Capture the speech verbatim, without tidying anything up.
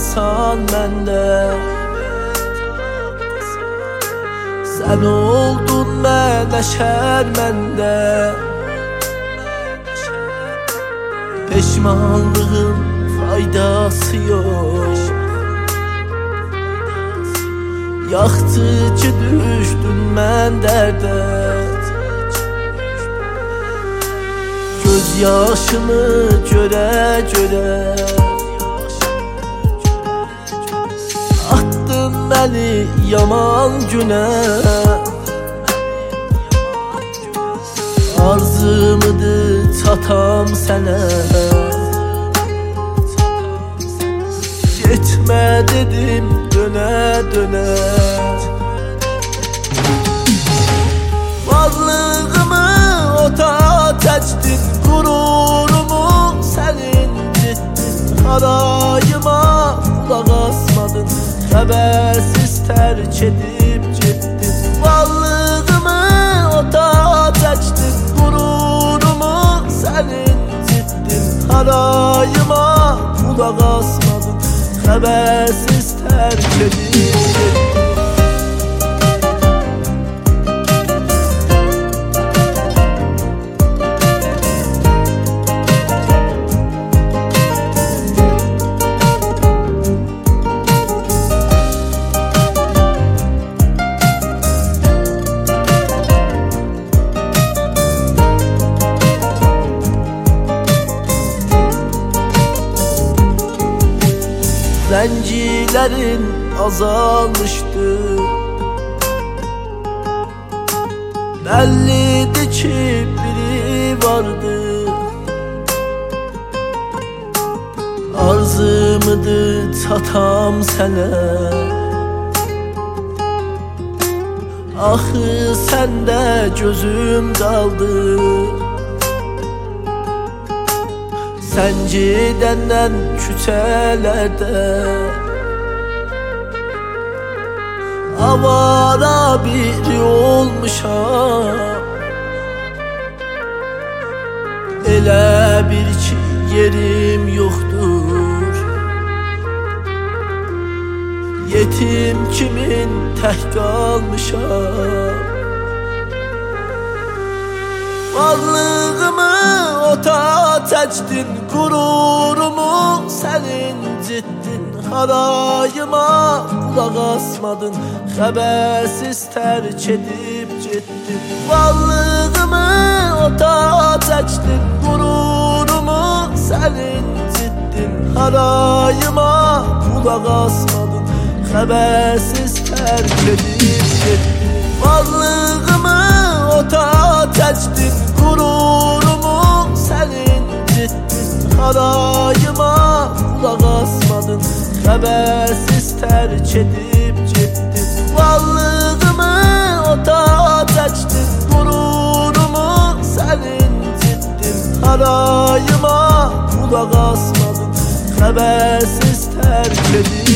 tapmasan məndə. Sən oldun mənə şərməndə. Peşmanlığın faydası yox. Yaxtıcı düşdün mən dərdə. Göz yaşımı görə görə attın məni yaman günə. Arzımıdır çatam sənə. Getmə dedim dönə dönə. Varlığımı ota çəkdin, qururumu sən incitdin. Harayıma qulaq asmadın, xəbərsiz tərk edib getdin. Varlığımı ota çəkdin, qururumu sən incitdin. Harayıma qulaq asmadın, xəbərsiz tərk edib getdin. Zəncilərin azalmışdı. Bəllidir ki biri vardı. Arzımıdır çatam sənə. Axı səndə gözüm qaldı. Sən gedəndən küçələrdə avara biri olmuşam. Elə bir ki yerim yoxdur. Yetim kimin tək qalmışam. Varlığımı ota çəkdin, qururumu sən incitdin. Harayıma qulaq asmadın, xəbərsiz tərk edib getdin. Varlığımı ota çəkdin, qururumu sən incitdin. Harayıma qulaq asmadın, xəbərsiz tərk edib getdin. Varlığımı ota çəkdin, qururumu sən incitdin. Harayıma qulaq asmadın, xəbərsiz tərk edib getdin. Varlığımı ota çəkdin, qururumu sən incitdin. Harayıma qulaq asmadın, xəbərsiz tərk edib